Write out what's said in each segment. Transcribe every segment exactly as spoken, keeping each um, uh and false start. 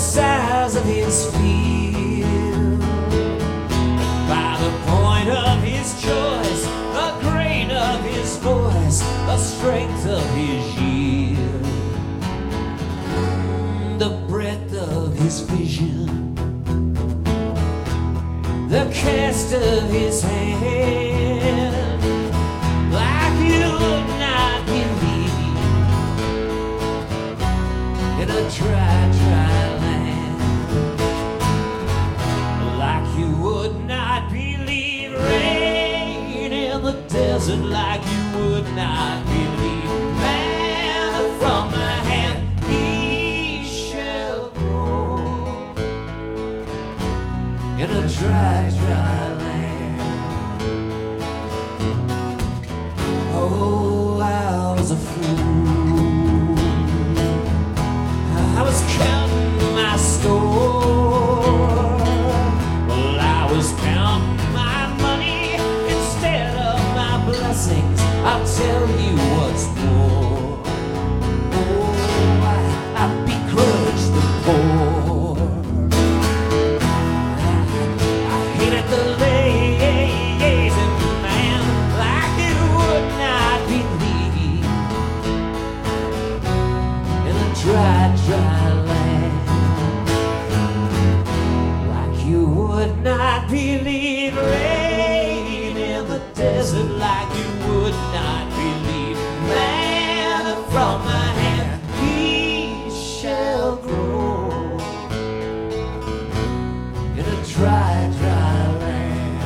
size of his field, by the point of his choice, the grain of his voice, the strength of his yield, the breadth of his vision, the cast of his hand, like you would not believe, in a dry, dry land, like you would not believe, rain in the desert, like you would not believe, man from my hand he shall grow, in a dry, dry land. Oh, I was a fool, I was counting my store, well, I was counting my money instead of my blessings. I'll tell you what's more, oh, I, I begrudge the poor, I, I hated the lazy man like you would not believe, in a dry, dry land, like you would not believe, rain in the desert, like you would not believe, man from my hand he shall grow, in a dry, dry land.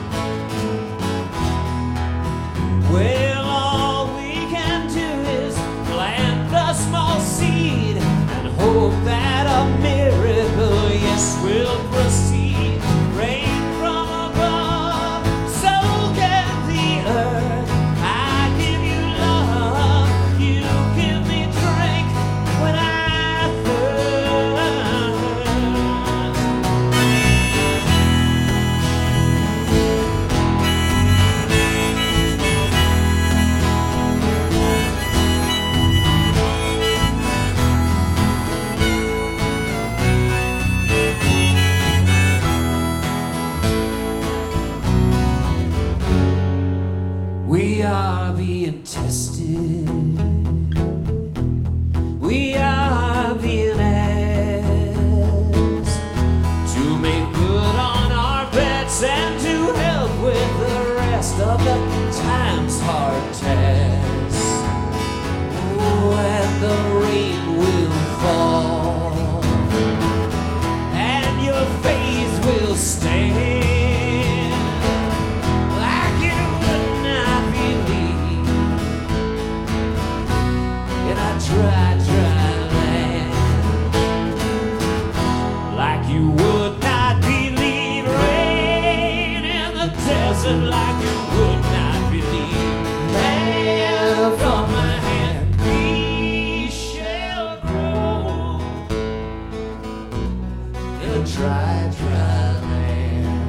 Well, all we can do is plant a small seed and hope that a miracle, yes, will proceed. Rain from above, soak in the earth. I give you love, you give me drink when I thirst. We are being tested, we are being asked to make good on our bets and to help with the rest of the time's hard task. Oh, and the rain will fall and your face will stand, like you would not believe, in a dry, dry land, like you would not believe, rain in the desert, like you would not believe, man from my hand he shall grow, in a dry, dry land,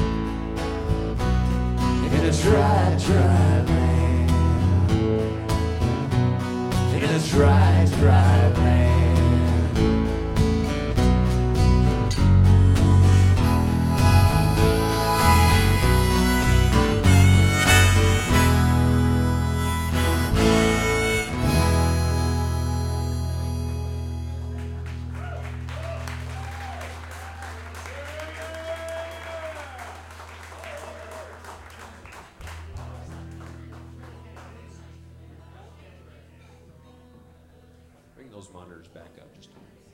in a dry, dry land, in a dry, dry land. Bring those monitors back up just a minute.